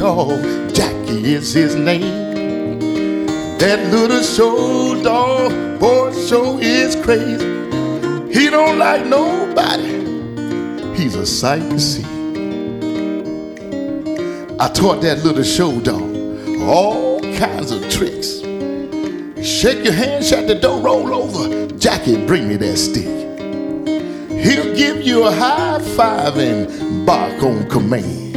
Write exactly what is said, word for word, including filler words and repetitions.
dog, Jackie is his name. That little show dog, boy, show is crazy. He don't like nobody. He's a sight to see. I taught that little show dog all kinds of tricks. Shake your hand, shut the door, roll over. Jackie, bring me that stick. He'll give you a high five and bark on command.